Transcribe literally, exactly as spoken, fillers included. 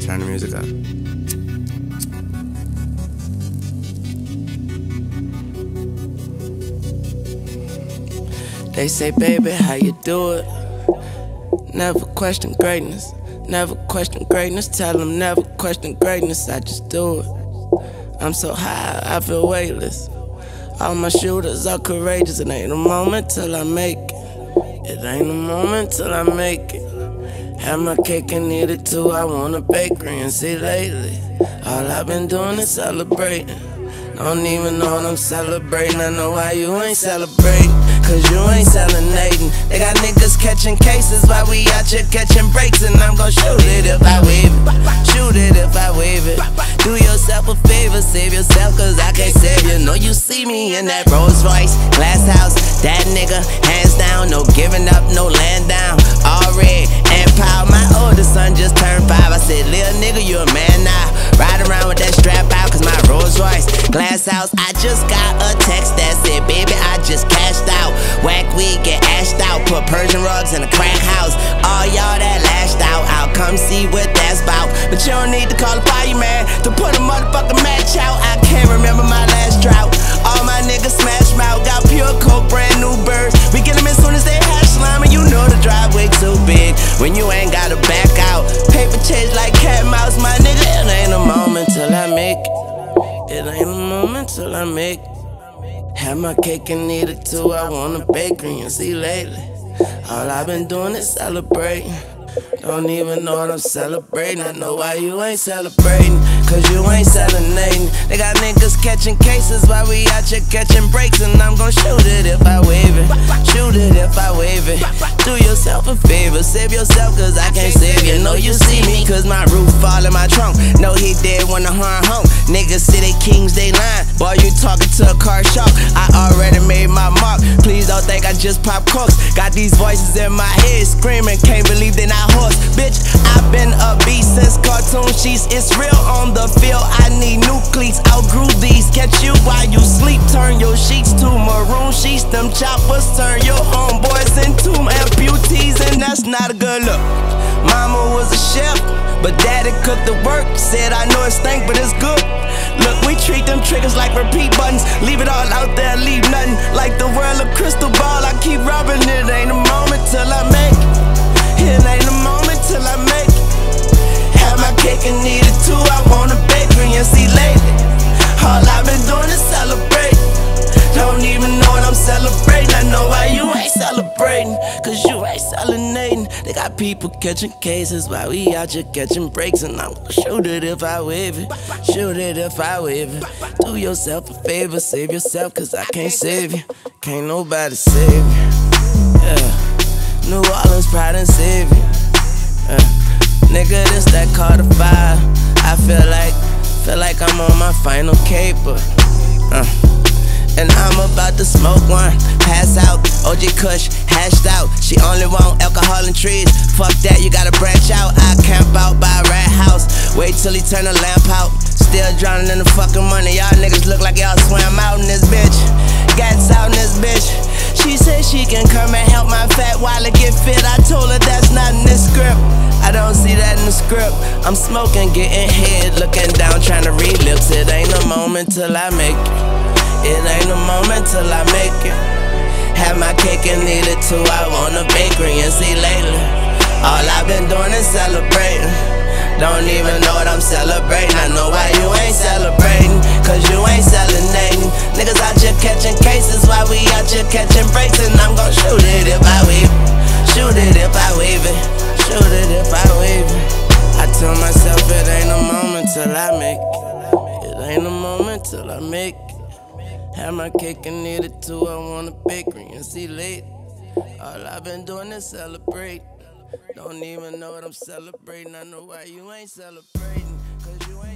Turn the music up. They say, baby, how you do it? Never question greatness. Never question greatness. Tell them never question greatness. I just do it. I'm so high, I feel weightless. All my shooters are courageous. It ain't a moment till I make it. It ain't a moment till I make it. Have my cake and eat it too. I want a bakery and see lately. All I've been doing is celebrating. Don't even know what I'm celebrating. I know why you ain't celebrating, cause you ain't celebrating. They got niggas catching cases while we out here catching breaks. And I'm gon' shoot it if I wave it. Shoot it if I wave it. Do yourself a favor, save yourself, cause I can't save you. Know you see me in that Rolls Royce, glass house, that nigga, hands down. No giving up, no laying down. All red and proud. My oldest son just turned five. I said, little nigga, you a man now. Ride around with that strap out, cause my Rolls Royce, glass house. I just got a text that said, baby, I just cashed out. Whack weed, get ashed out. Put Persian rugs in a crack house. All y'all that lashed out, I'll come see what that's about. But you don't need to call a fireman to put a motherfucking match out. I can't remember my last drought. All my niggas smash mouth. Got pure coke, brand new birds. We get them as soon as they hash slime. And you know the driveway too big when you ain't gotta back out. Paper chase like cat mouse, my nigga. It ain't a moment till I make it. It ain't a moment till I make it. Have my cake and eat it too. I want a bakery and see lately. All I've been doing is celebrating. Don't even know what I'm celebrating. I know why you ain't celebrating, cause you ain't celebrating. They got niggas catching cases while we out here catching breaks. And I'm gon' shoot it if I wave it. Shoot it if I wave it. Do yourself a favor, save yourself, cause I can't save you. Know you see me, cause my roof fall in my trunk. Know he dead when the horn hung. Niggas say they kings, they lying. Boy, you talking to a car shark. I already made my mark. Please don't think I just pop corks. Got these voices in my head screaming, can't believe they not horse. Bitch, I've been a beast since cartoon sheets. It's real on the field, I need new cleats. Outgrew these, catch you while you sleep. Turn your sheets to maroon sheets. Them choppers turn your homeboys into amputees, and that's not a good look. Mama was a chef, but daddy cooked the work. Said I know it stank, but it's good. Look, we treat them triggers like repeat buttons. Leave it all out there, leave nothing. Like the world of crystal ball, I keep rubbing it. Ain't a moment till I make it. It ain't a moment till I make it. Have my cake and eat it too. I want a bakery and see lately. All I've been doing is celebrate. Don't even know what I'm celebrating. I know why you ain't celebrating, cause you ain't celebrating. They got people catching cases while we out here catching breaks. And I'm gon' shoot it if I wave it. Shoot it if I wave it. Do yourself a favor, save yourself, cause I can't save you. Can't nobody save you. Yeah. New Orleans, pride and savior. Uh, nigga, this that Carter five. I feel like, feel like I'm on my final caper. Uh, and I'm about to smoke one, pass out. O G Kush, hashed out. She only want alcohol and trees. Fuck that, you gotta branch out. I camp out by a rat house. Wait till he turn the lamp out. Still drowning in the fucking money. Y'all niggas look like y'all swam out in this bitch. Gats out in this bitch. She said she can come and help my fat wallet get fit. I told her that's not in this script. I don't see that in the script. I'm smoking, getting head, looking down, trying to read lips. It ain't a moment till I make it. It ain't a moment till I make it. Have my cake and eat it too. I want a bakery and see lately. All I've been doing is celebrating. Don't even know what I'm celebrating. I know why you ain't celebrating, cause you ain't celebrating. Niggas out here catching cases while we out here catching breaks. And I'm gon' shoot it if I wave it. Shoot it if I wave it. Shoot it if I wave it. I tell myself it ain't a moment till I make it. It ain't a moment till I make it. Have my cake and eat it too. I want a bakery and see late. All I've been doing is celebrate. Don't even know what I'm celebrating. I know why you ain't celebrating, cause you ain't